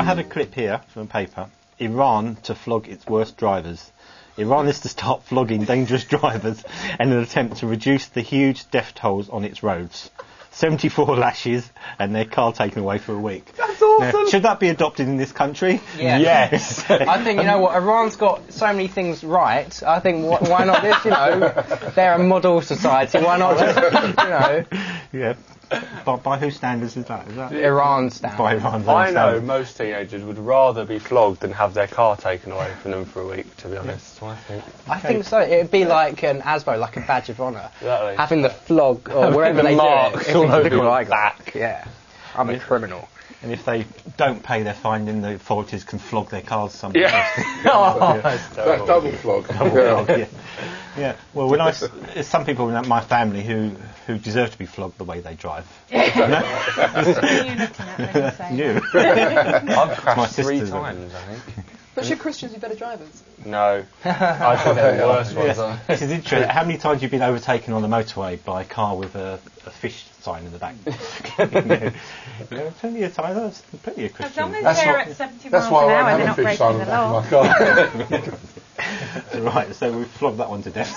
I have a clip here from a paper. Iran to flog its worst drivers. Iran is to start flogging dangerous drivers in an attempt to reduce the huge death tolls on its roads. 74 lashes and their car taken away for a week. That's awesome. Now, should that be adopted in this country? Yeah. Yes. I think, you know what, Iran's got so many things right. I think, why not this, you know? They're a model society. Why not just, you know? Yeah. By whose standards is that? Is that Iran's standards. By Iran's I know standards. most teenagers would rather be flogged than have their car taken away from them for a week, to be honest. So I think. I think so. It'd be like an ASBO, like a badge of honour. Exactly. Having the flog, or wherever The they marks do it. all over Look your what I got. Yeah. I'm a criminal. And if they don't pay their fine, then the authorities can flog their cars somewhere Yeah. else. That's That's terrible. double flog. Yeah. Yeah. Well, when there's some people in my family who deserve to be flogged the way they drive. Who are you looking at when you say You. that? I've My crashed 3 sisters are- times, I think. But should Christians be better drivers? No. I think they're the worst ones. Yes. This is interesting. How many times have you been overtaken on the motorway by a car with a fish sign in the back? Plenty of times. That's plenty of As Christians. long as That's they're not- at 70 That's miles why an I hour, won't they're have not a fish breaking sign the on the back law. of my car. Right, so we've flogged that one to death.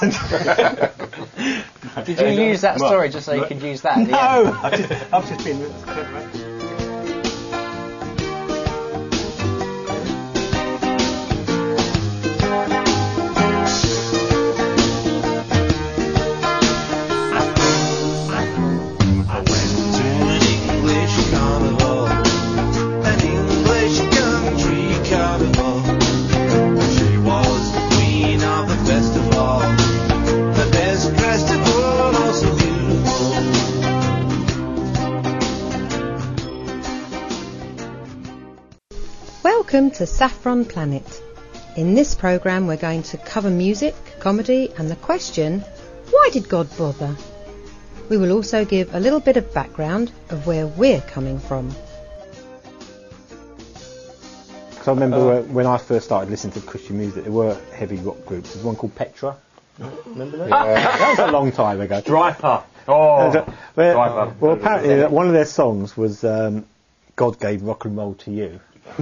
Did you use that story just so you could use that at the end? No! I've just been... Welcome to Saffron Planet. In this programme we're going to cover music, comedy and the question, why did God bother? We will also give a little bit of background of where we're coming from. So I remember when I first started listening to Christian music, there were heavy rock groups. There's one called Petra. Remember that? That was a long time ago. Dryper. Oh. Well, apparently one of their songs was God Gave Rock and Roll to You.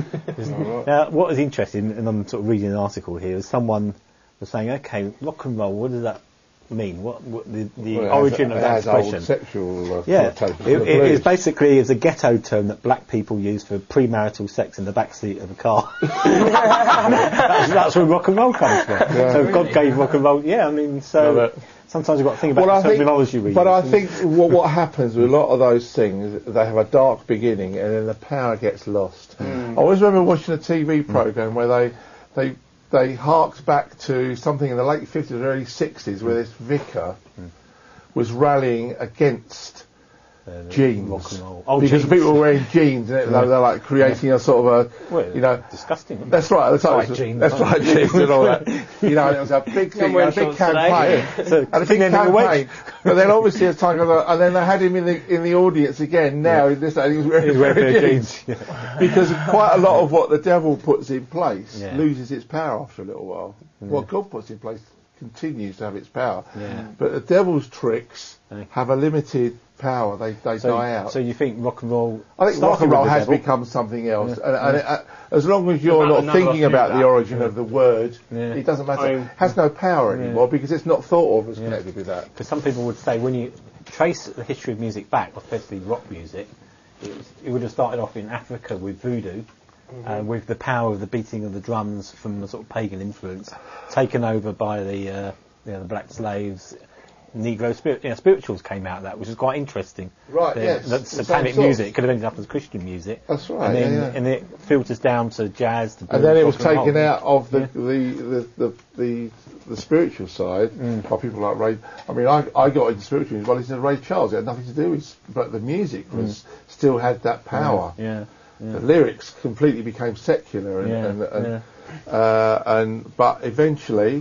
Now, what was interesting, and I'm sort of reading an article here, is someone was saying, okay, rock and roll, what does that mean? What the origin of that expression? Sexual It is basically a ghetto term that black people use for premarital sex in the backseat of a car. that's where rock and roll comes from. Yeah. So God gave rock and roll. Yeah, I mean, so sometimes you've got to think about the terminology we use. But I think what happens with a lot of those things, they have a dark beginning and then the power gets lost. I always remember watching a TV programme where they harked back to something in the late 50s, early 60s, where this vicar was rallying against jeans. Rock and roll. Because jeans. people were wearing jeans and they're like creating a sort of a, disgusting. That's right. That's right. jeans. That's right. Jeans and all that. And it was a big thing, a big campaign, and a big campaign. But then obviously it's time, and then they had him in the audience again. Now he was wearing jeans. Because quite a lot of what the devil puts in place loses its power after a little while. What God puts in place continues to have its power. But the devil's tricks have a limited power. They die out. So you think rock and roll? I think rock and roll has become something else, and as long as you're not thinking about the origin of the word, it doesn't matter. It has no power anymore because it's not thought of as connected with that. Because some people would say when you trace the history of music back, especially rock music, it would have started off in Africa with voodoo, with the power of the beating of the drums from the sort of pagan influence, taken over by the black slaves. Negro spirituals came out of that, which is quite interesting. Right, yes. That satanic music could have ended up as Christian music. That's right. And then and it filters down to jazz, to blues, and then it was rock and taken roll. out of the spiritual side by people like Ray. I mean, I got into spiritual music. Well, it's Ray Charles. It had nothing to do with, but the music was still had that power. The lyrics completely became secular, but eventually,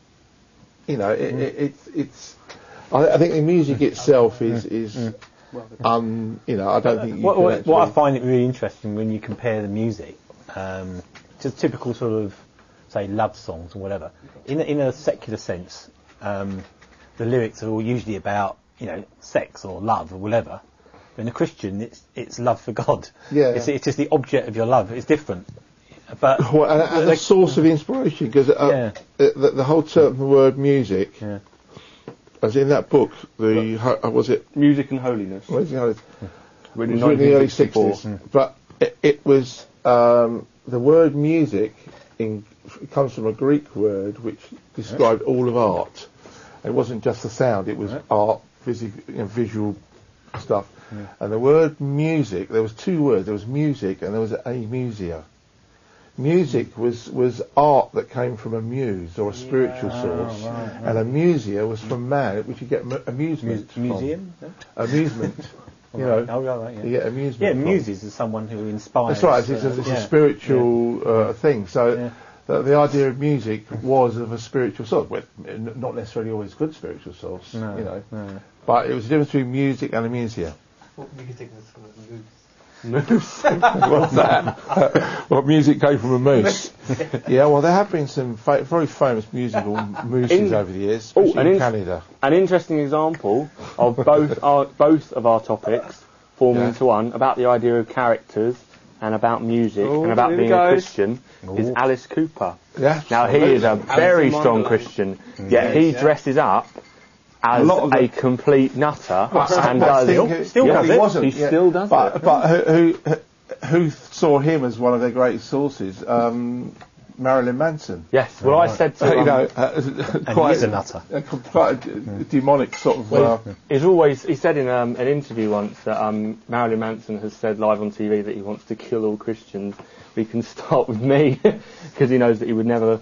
it's. I think the music itself is I don't think you what I find it really interesting when you compare the music to typical sort of, say, love songs or whatever. In a secular sense, the lyrics are all usually about, sex or love or whatever. In a Christian, it's love for God. Yeah. It's just the object of your love. It's different. But and a source of inspiration, because the whole term, the word music, as in that book, was it Music and Holiness? What is it? Written in the early 60s. But it was the word music it comes from a Greek word which described all of art. It wasn't just the sound; it was art, visual stuff. And the word music, there was two words. There was music and there was amusia. Music was art that came from a muse or a spiritual source, and amusia was from man, which you get amusement from. Museum? Amusement. You know, you get amusement. Yeah, muses is someone who inspires. That's right. It's a spiritual thing. So the idea of music was of a spiritual source, not necessarily always good spiritual source. No. But it was the difference between music and amusia. What music is from a moose? Moose? What's that? Well, music came from a moose. Yeah, well, there have been some very famous musical mooses over the years, especially in Canada. An interesting example of both of our topics forming into one, about the idea of characters and about music and about being a Christian, is Alice Cooper. Yeah. Now, he is a very strong Christian, yet he dresses up as a complete nutter and does. Still he wasn't. He still does it. But who saw him as one of their great sources? Marilyn Manson. Yes. Well, I said to quite he's a nutter. Quite a demonic sort of. He said in an interview once that Marilyn Manson has said live on TV that he wants to kill all Christians. We can start with me, because he knows that he would never.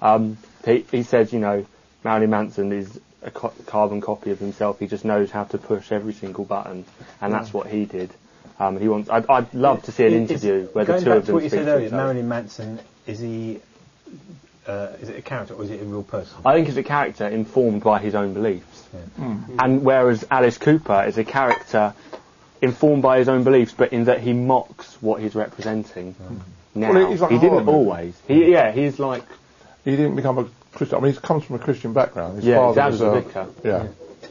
He said, Marilyn Manson is a carbon copy of himself. He just knows how to push every single button, and that's what he did. He wants. I'd love to see an interview where the two of them. What you said earlier, Marilyn Manson, is he? Is it a character or is it a real person? I think it's a character informed by his own beliefs, and whereas Alice Cooper is a character informed by his own beliefs, but in that he mocks what he's representing. Now like he didn't always. He's like. He didn't become a Christian. I mean, he comes from a Christian background. His father was a vicar. Yeah.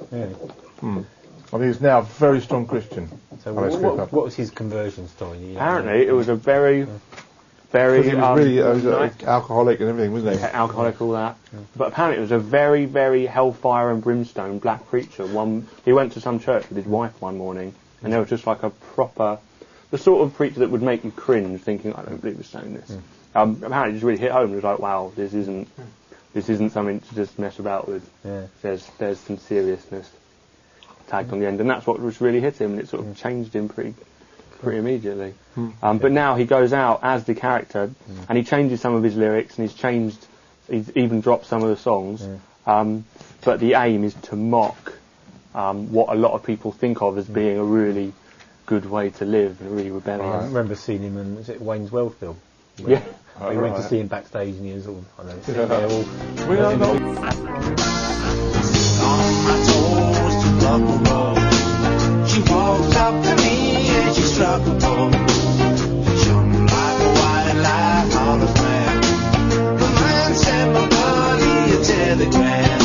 I mean, he's now a very strong Christian. So what was his conversion story? Apparently, it was a very, very. He was really alcoholic and everything, wasn't he? Alcoholic, all that. But apparently, it was a very, very hellfire and brimstone black preacher. He went to some church with his wife one morning, and there was just like a proper, the sort of preacher that would make you cringe, thinking, I don't believe he's saying this. Apparently, it just really hit home. It was like, wow, this isn't something to just mess about with. Yeah. There's some seriousness tagged on the end, and that's what was really hit him, and it sort of changed him pretty immediately. But now he goes out as the character, and he changes some of his lyrics, and he's even dropped some of the songs. But the aim is to mock what a lot of people think of as being a really good way to live, and really rebellious. I remember seeing him in Wayne's World film. Yeah. We went to see him backstage, and he was all, I don't know, We are not. On my toes to rock and roll. She walked up to me and she struck a pole. She shone like a wildlife on the ground. The man sent my body a telegram.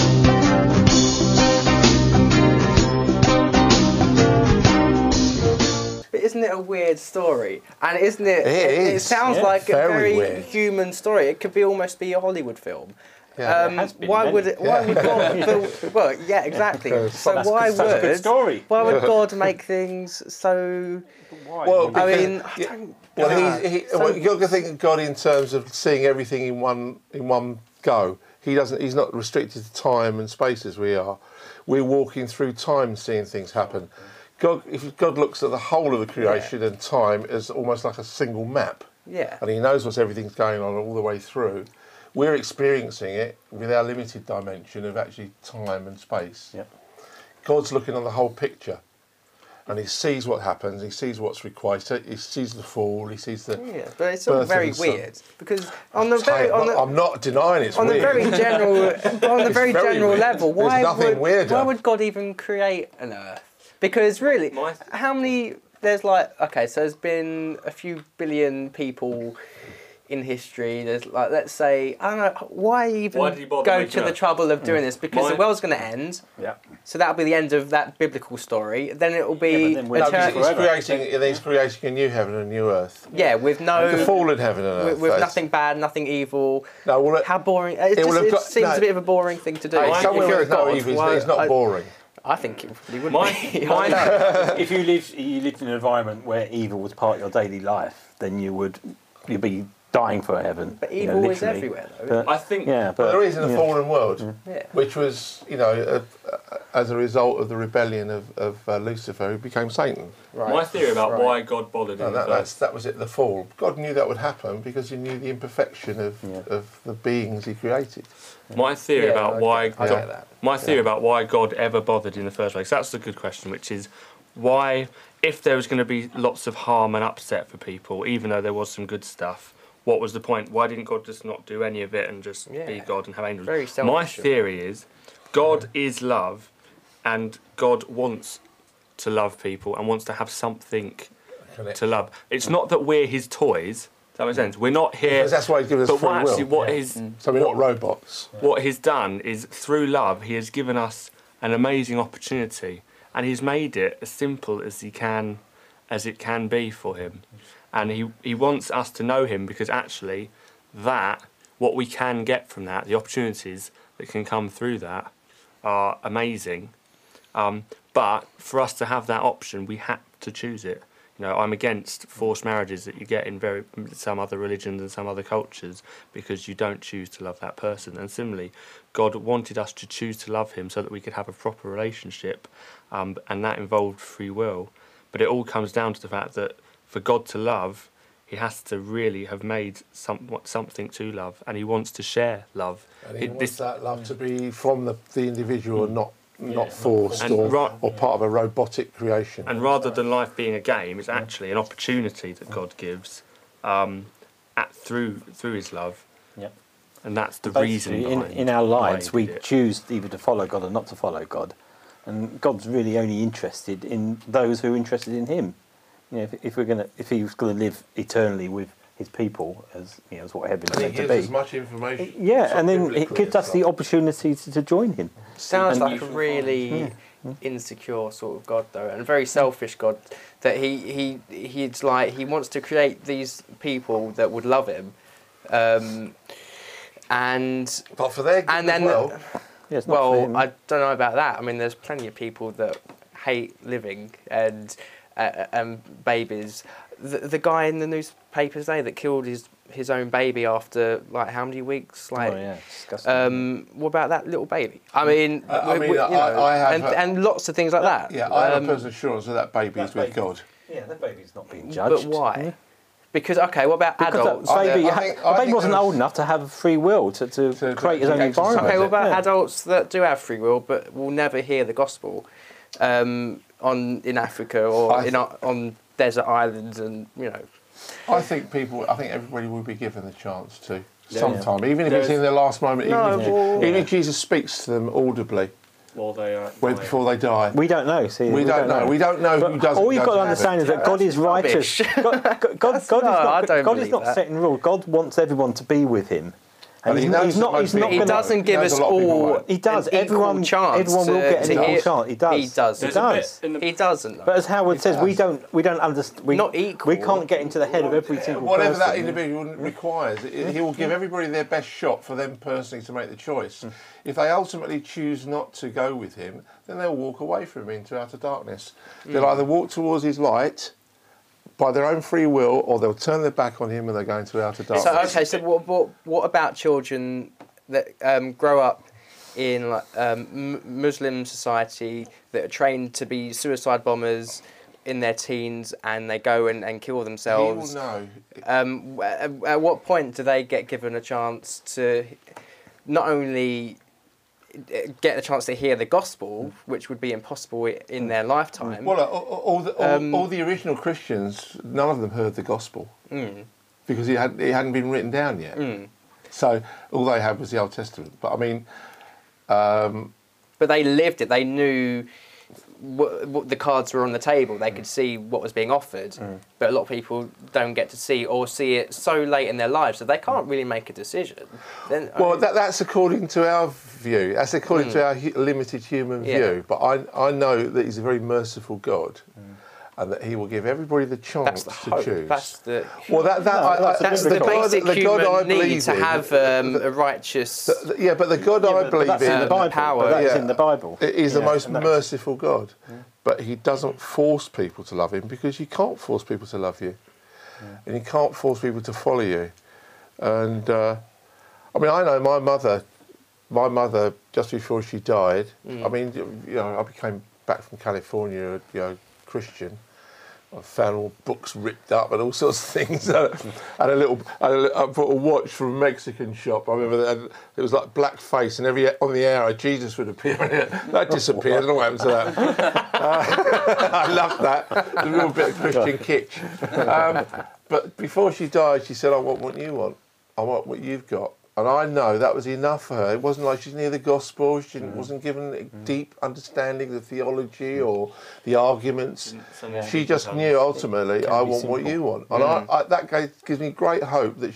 Isn't it a weird story? And isn't it? It sounds like a very weird. human story. It could be almost be a Hollywood film. Yeah, why would God? Well, yeah, exactly. So why would God make things so? Well, I mean, you've got to think of God in terms of seeing everything in one go. He's not restricted to time and space as we are. We're walking through time, seeing things happen. If God looks at the whole of the creation and time as almost like a single map, and he knows everything's going on all the way through, we're experiencing it with our limited dimension of actually time and space. Yep. God's looking on the whole picture, and he sees what happens, he sees what's required, he sees the fall, he sees the but it's all very weird, because I'm not denying it's on weird. On the very general level, why would God even create an Earth? Because really, how many? There's there's been a few billion people in history. There's let's say, I don't know, why even go to the trouble of doing this? Because the world's going to end. Yeah. So that'll be the end of that biblical story. Then it will be but then we're- No, eternal. he's creating a new heaven and a new earth. Yeah, with no The fallen heaven and earth. with that's- nothing bad, nothing evil. No, well, How boring! It, it just, will have it got- seems no. a bit of a boring thing to do. Hey, somewhere if you're where a there's no god, evil, why- it's not boring. I think it really wouldn't be. If you lived in an environment where evil was part of your daily life, then you'd be dying for heaven. But you know, evil is literally. everywhere, though. But, I think. yeah, But but there is in a yeah. fallen world, Yeah. which was, as a result of the rebellion of Lucifer, who became Satan. Right. My theory about Right. why God bothered No, in the first. that was it, the fall. God knew that would happen because he knew the imperfection of the beings he created. My theory Yeah, about why I get that. my theory about why God ever bothered in the first place. That's a good question, which is why, if there was going to be lots of harm and upset for people, even though there was some good stuff, what was the point? Why didn't God just not do any of it and just be God and have angels? Very selfish. My theory is God is love, and God wants to love people and wants to have something to love. It's not that we're his toys. Does that make sense? We're not here. Because that's why he's given us But free actually, will. So we're not robots. What he's done is, through love, he has given us an amazing opportunity, and he's made it as simple as it can be for him. And he wants us to know him, because actually what we can get from that, the opportunities that can come through that, are amazing. But for us to have that option, we have to choose it. I'm against forced marriages that you get in some other religions and some other cultures, because you don't choose to love that person. And similarly, God wanted us to choose to love him so that we could have a proper relationship, and that involved free will. But it all comes down to the fact that for God to love, he has to really have made something to love, and he wants to share love. And he wants that love to be from the individual and not forced And or part of a robotic creation. And rather than life being a game, it's actually an opportunity that God gives through his love. Yep. And that's the reason Basically, behind in our why lives, he we did it. choose either to follow God or not to follow God. And God's really only interested in those who are interested in him. If he was going to live eternally with his people, as what heaven's And he meant to gives be. as much information. Yeah, and then it biblically gives as to well. opportunity to join him. Sounds And like a really insecure sort of God, though, and a very selfish God. That he's like, he wants to create these people that would love him, and But for their good and then as well. Yeah, it's not for well, him. I don't know about that. I mean, there's plenty of people that hate living and babies. The guy in the newspapers today that killed his own baby after like how many weeks? Like, Oh, yeah, it's disgusting. what about that little baby? I mean, I have and lots of things like that. Yeah, I have a personal assurance that baby is with God. Yeah, that baby's not being But judged. why? Because what about Because adults? the baby, I think the baby wasn't there's- old enough to have free will to create his own to environment. Okay, what about Yeah. adults that do have free will but will never hear the gospel in Africa or on desert islands and I think everybody will be given the chance to sometime, even if it's in their last moment. Even if Jesus speaks to them audibly Well, they are. before they die. We don't know. See, We don't know. We don't know who does. All you've got to understand is that God is righteous. God is not that. setting rules. God wants everyone to be with him. And he knows that most people He won't. doesn't give Knows us a lot of people all. won't. He does. An equal Everyone chance will get to an equal hear- chance. He does. He does. He There's a does. bit in the- He doesn't. Though. But as Howard says, we don't understand. Not equal. We can't get into the head of every single Whatever person. that individual requires, he will give everybody their best shot for them personally to make the choice. If they ultimately choose not to go with him, then they'll walk away from him into outer darkness. They'll either walk towards his light by their own free will, or they'll turn their back on him and they'll go into outer darkness. So what about children that grow up in Muslim society that are trained to be suicide bombers in their teens and they go and kill themselves? He will know. At what point do they get given a chance to not only get a chance to hear the gospel, which would be impossible in their lifetime? Well, all the original Christians, none of them heard the gospel because it hadn't been written down yet. So all they had was the Old Testament. But I mean, but they lived it. They knew what the cards were on the table. They could see what was being offered, but a lot of people don't get to see or see it so late in their lives, so they can't really make a decision. Then, that's according to our view. That's according to our limited human view. But I know that he's a very merciful God. And that he will give everybody the chance to choose. That's the that's the basic the human God I need believe to in. have a righteous. But the God I believe in, the Bible. power. That is in the Bible. Is the most merciful God. But he doesn't force people to love him, because you can't force people to love you, and you can't force people to follow you. And I know my mother just before she died. I became back from California, Christian. I found all books ripped up and all sorts of things. I bought a watch from a Mexican shop. I remember that it was like black face, and on the hour Jesus would appear in it. That disappeared. I don't know what happened to that. I loved that. A real bit of Christian kitsch. But before she died, she said, "I want what you want. I want what you've got." And I know that was enough for her. It wasn't like she's near the gospel. She wasn't given a deep understanding of theology or the arguments. She just knew ultimately, I want what you want. And that gives me great hope that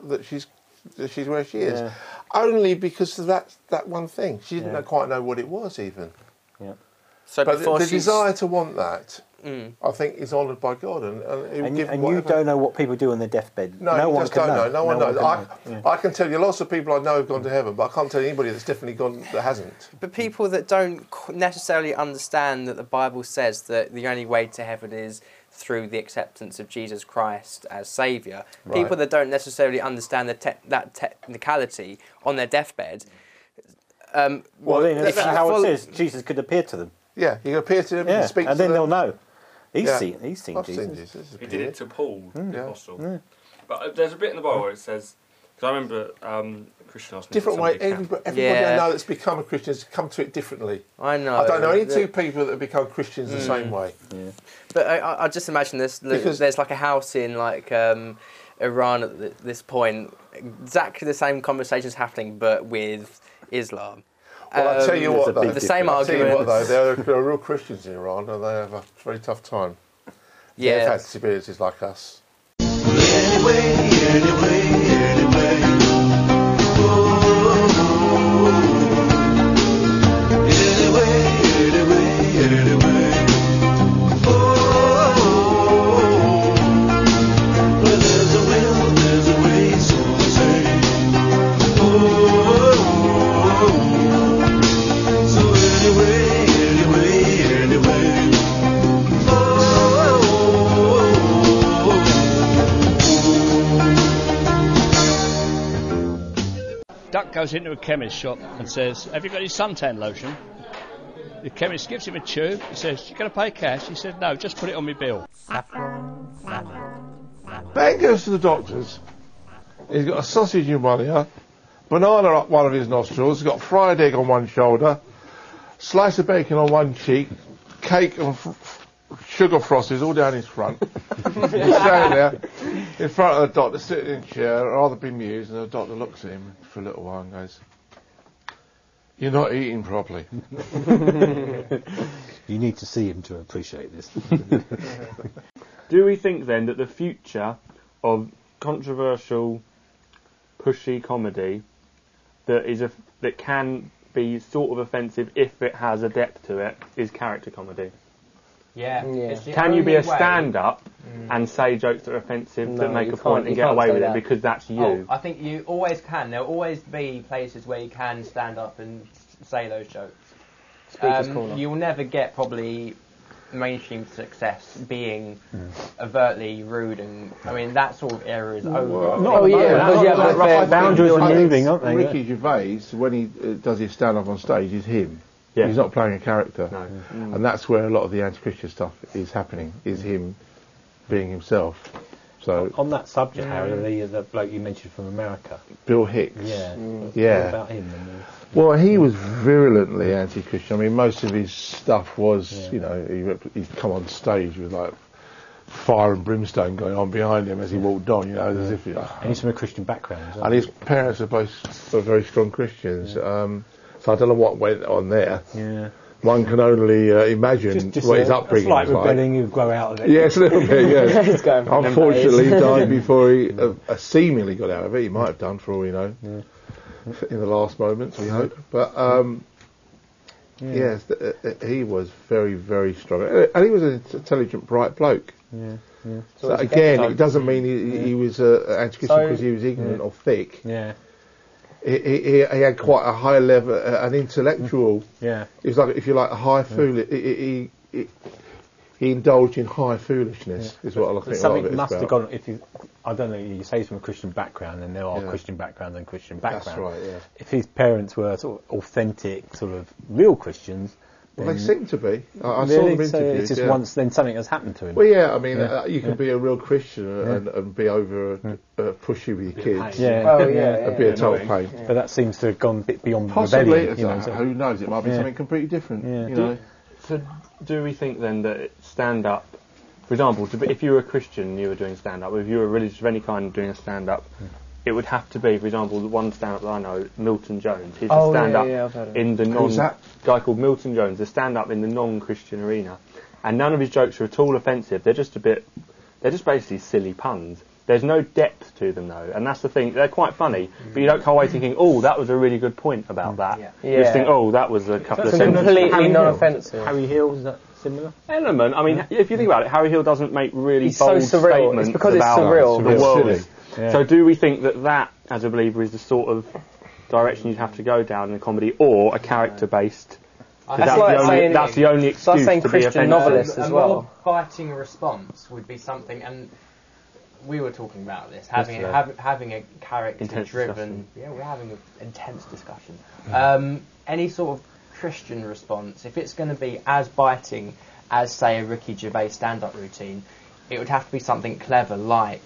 she's where she is. Only because of that one thing. She didn't quite know what it was even. Yeah. So but the desire to want that, I think, is honoured by God, and you don't know what people do on their deathbed. No one just can don't know. No one knows. I can tell you lots of people I know have gone to heaven, but I can't tell you anybody that's definitely gone that hasn't. But people that don't necessarily understand that the Bible says that the only way to heaven is through the acceptance of Jesus Christ as Saviour. Right. People that don't necessarily understand that technicality on their deathbed. Then that's how it says. Jesus could appear to them. Yeah, he could appear to them and speak to them. And then they'll know. He's seen I've Jesus. Seen Jesus. He did it to Paul, the apostle. Yeah. But there's a bit in the Bible where it says, because I remember Christian asked me different way. Everybody I know that's become a Christian has come to it differently. I know. I don't know any two people that have become Christians the same way. Yeah. But I just imagine there's like a house in like Iran at this point, exactly the same conversations happening, but with Islam. Well, I'll tell you what, though. The same argument. There are real Christians in Iran, and they have a very tough time. Yeah. They've had experiences like us. Duck goes into a chemist shop and says, "Have you got any suntan lotion?" The chemist gives him a tube. He says, "You going to pay cash?" He said, "No, just put it on my bill." Ben goes to the doctor's. He's got a sausage in one ear, banana up one of his nostrils, he's got fried egg on one shoulder, slice of bacon on one cheek, cake and sugar frosties all down his front. He's standing there in front of the doctor, sitting in a chair, rather bemused, and the doctor looks at him for a little while and goes, "You're not eating properly." You need to see him to appreciate this. Do we think then that the future of controversial, pushy comedy that can be sort of offensive if it has a depth to it is character comedy? Yeah. Can you be a stand-up and say jokes that are offensive that make a point and get away with it because that's you? Oh, I think you always can. There'll always be places where you can stand up and say those jokes. You'll never get probably mainstream success being overtly rude, and I mean that sort of era is over. But boundaries are moving, aren't they? Ricky Gervais, when he does his stand-up on stage, is him. Yeah. He's not playing a character, and that's where a lot of the anti-Christian stuff is happening. Is him being himself. So on that subject, Harry, the bloke you mentioned from America, Bill Hicks. Yeah. What about him? Well, he was virulently anti-Christian. I mean, most of his stuff was, he'd come on stage with like fire and brimstone going on behind him as he walked on, as if. And he's from a Christian background. And his parents are both very strong Christians. So I don't know what went on there. Yeah. one can only imagine what his upbringing was like. Rebelling, you grow out of it. Yes, a little bit, yes. Unfortunately, he died before he seemingly got out of it. He might have done, for all we know, in the last moments, we hope. But, yes, he was very, very strong. And he was an intelligent, bright bloke. Yeah. So again, it doesn't mean he was anti-Christian because he was ignorant or thick. Yeah. He had quite a high level, an intellectual. Yeah. It was like, if you like, a high foolish. He indulged in high foolishness. Is what I think. Something must have gone. I don't know. You say he's from a Christian background, and there are Christian backgrounds and Christian backgrounds. That's right. Yeah. If his parents were sort of authentic, sort of real Christians. Well, they seem to be. I really? saw them interviewed. So it's just once then something has happened to him. Well, yeah, I mean, you can be a real Christian and be over pushy with your kids. And be a total pain. But that seems to have gone a bit beyond possibly, rebellion. Who knows? It might be something completely different. You know. So, do we think then that stand-up, for example, if you were a Christian and you were doing stand-up, if you were religious of any kind doing a stand-up, it would have to be, for example, the one stand-up that I know, Milton Jones. He's a stand-up in the guy called Milton Jones, a stand-up in the non-Christian arena, and none of his jokes are at all offensive. They're just basically silly puns. There's no depth to them though, and that's the thing. They're quite funny, but you don't come away thinking, "Oh, that was a really good point about that." You just think, "Oh, that was a couple of sentences." Completely non-offensive. Harry Hill, is that similar? Element. I mean, if you think about it, Harry Hill doesn't make really bold so surreal. statements it's because about it's surreal. the world. Yeah. So, do we think that, as a believer, is the sort of direction you'd have to go down in a comedy, or a character-based? That's the only excuse so saying to Christian be novelists as well. A more biting response would be something, and we were talking about this, having a character-driven... Yeah, we're having an intense discussion. Any sort of Christian response, if it's going to be as biting as, say, a Ricky Gervais stand-up routine, it would have to be something clever, like...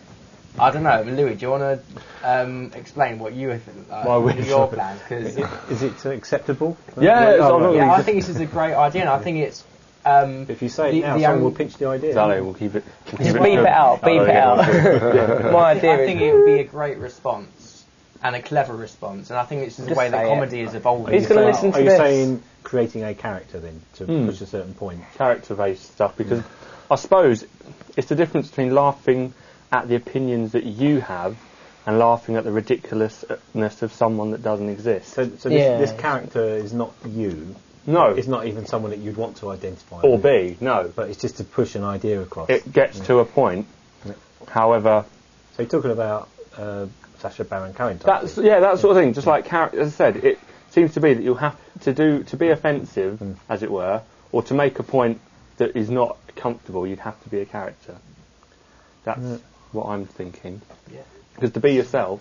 I don't know, Louis, do you want to explain what you your plan? Is it acceptable? I think this is a great idea, and I think it's... if you say it now, someone will pitch the idea. Exactly, we'll keep it... Just beep it out, beep it out. My idea I think it would be a great response, and a clever response, and I think it's the way that comedy is evolving. Who's going to listen to this? Are you saying creating a character then, to push a certain point? Character-based stuff, because I suppose it's the difference between laughing at the opinions that you have and laughing at the ridiculousness of someone that doesn't exist. So this character is not you. No. It's not even someone that you'd want to identify or with. be, no. But it's just to push an idea across. It gets to a point. However... So you're talking about Sacha Baron Cohen type that sort of thing. Just like, as I said, it seems to be that you'll have to be offensive, as it were, or to make a point that is not comfortable, you'd have to be a character. That's what I'm thinking. Yeah. Because to be yourself,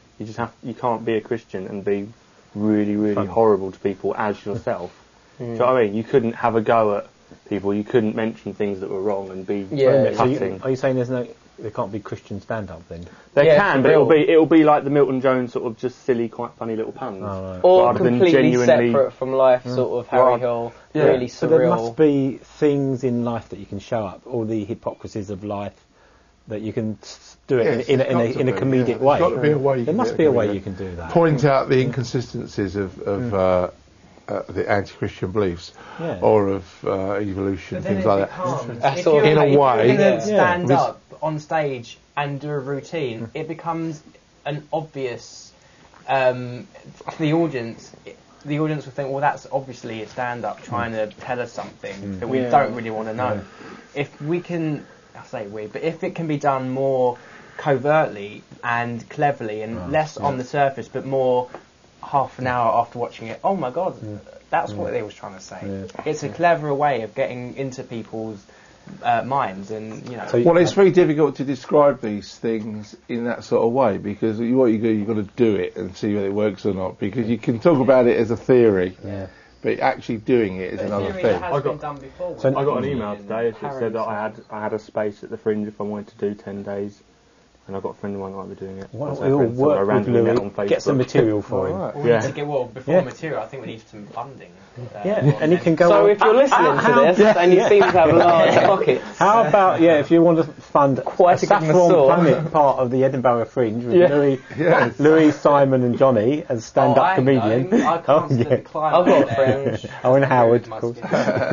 you can't be a Christian and be really, really horrible to people as yourself. Do you know what I mean? You couldn't have a go at people. You couldn't mention things that were wrong and be cutting. Are you saying there can't be Christian stand-up then? There can, but it'll be like the Milton Jones sort of just silly, quite funny little puns, or completely separate from life. Sort of Harry Hill, really surreal. So there must be things in life that you can show up, all the hypocrisies of life, that you can do it in a comedic way. There's got to be a way. There must be a way you can do that. Point out the inconsistencies of the anti-Christian beliefs, or of evolution, things like that. In a way, if you stand up on stage and do a routine, it becomes an obvious to the audience. The audience will think, well, that's obviously a stand-up trying to tell us something that we don't really want to know. If we can. I say we, but if it can be done more covertly and cleverly and less on the surface, but more half an hour after watching it, oh my God, that's what they was trying to say. Yeah. It's a cleverer way of getting into people's minds, and you know. Well, it's very difficult to describe these things in that sort of way, because what you do, you've got to do it and see whether it works or not, because you can talk about it as a theory. Yeah. But actually doing it is another thing. I got an email today that said that I had a space at the Fringe if I wanted to do 10 days and I've got a friend of mine that might be doing it. Why don't we all work with Louis, get some material for him? We need to get, before material, I think we need some funding. And he can go. So if you're listening to this and you seem to have large pockets, how about if you want to fund quite a Saffron Planet part of the Edinburgh Fringe with Louis, Simon, and Johnny as stand-up comedian. I can't decline. I've got a Fringe. And Howard, of course.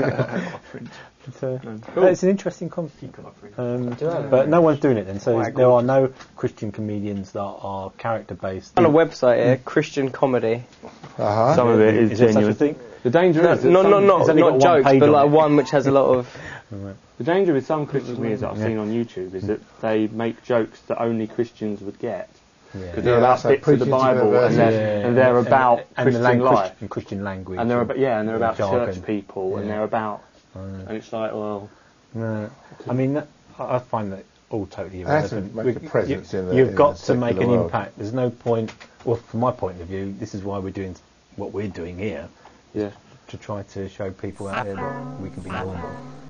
It's an interesting concept, but no one's doing it then. So there are no Christian comedians that are character based. On a website here, Christian comedy. Some of it is genuine. Such a thing? The danger is not jokes, but like one which has a lot of. The danger with some Christian comedians that I've seen on YouTube is that they make jokes that only Christians would get. Because they're about bits of the Bible and they're about Christian life and Christian language, and they're about church people, and they're about. And it's like, well... No. I mean, I find that all totally irrelevant. Make a presence you've got to make an impact. There's no point... Well, from my point of view, this is why we're doing what we're doing here. Yeah. To try to show people out there that we can be normal.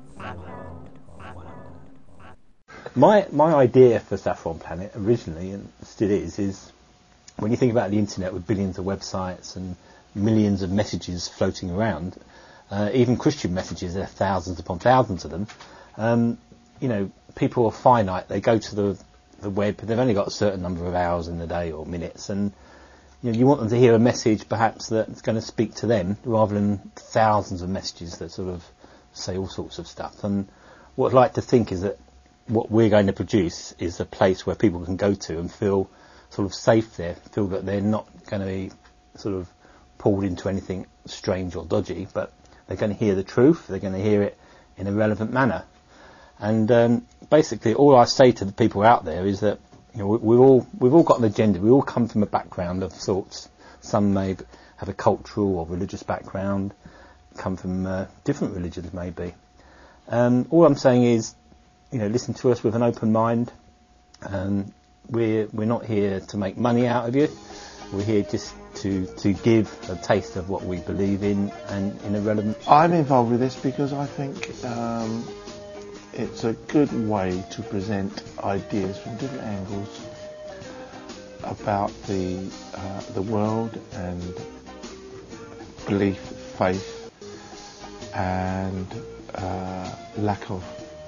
My idea for Saffron Planet originally, and still is when you think about the internet with billions of websites and millions of messages floating around... even Christian messages, there are thousands upon thousands of them. People are finite. They go to the web. They've only got a certain number of hours in the day or minutes, and you want them to hear a message perhaps that's going to speak to them rather than thousands of messages that sort of say all sorts of stuff. And what I'd like to think is that what we're going to produce is a place where people can go to and feel sort of safe there, feel that they're not going to be sort of pulled into anything strange or dodgy, but they're going to hear the truth. They're going to hear it in a relevant manner. And basically, all I say to the people out there is that we've all got an agenda. We all come from a background of sorts. Some may have a cultural or religious background, come from different religions maybe. All I'm saying is, listen to us with an open mind. We're not here to make money out of you. We're here just to give a taste of what we believe in and in a relevant... I'm involved with this because I think it's a good way to present ideas from different angles about the world and belief, faith and lack of.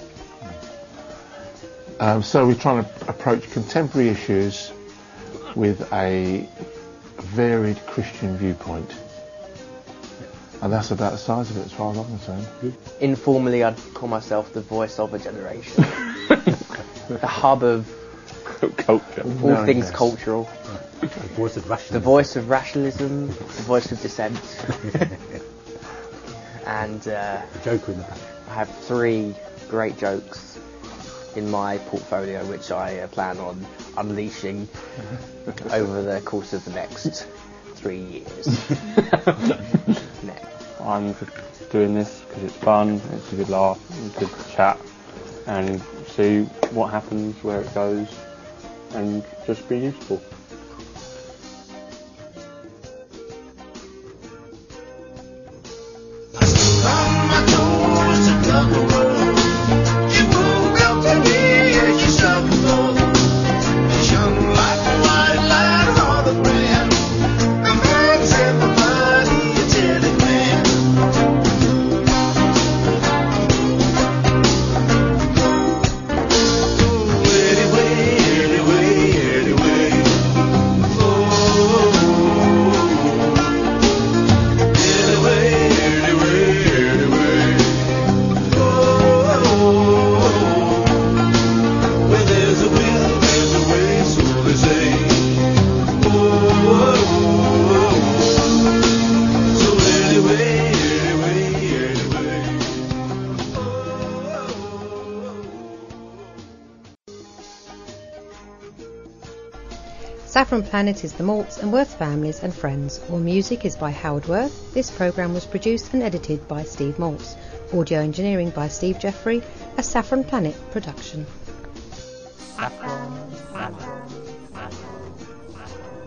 So we're trying to approach contemporary issues with a varied Christian viewpoint, and that's about the size of it as far as I'm concerned. Informally, I'd call myself the voice of a generation, the hub of culture, all things cultural, the voice of rationalism, the voice of rationalism, the voice of dissent, and a joker in the back. I have 3 great jokes in my portfolio, which I plan on unleashing over the course of the next 3 years. I'm just doing this because it's fun, it's a good laugh, it's a good chat, and see what happens, where it goes, and just be useful. Saffron Planet is the Maltz and Worth families and friends. All music is by Howard Worth. This programme was produced and edited by Steve Maltz. Audio engineering by Steve Jeffrey. A Saffron Planet production. Saffron Planet.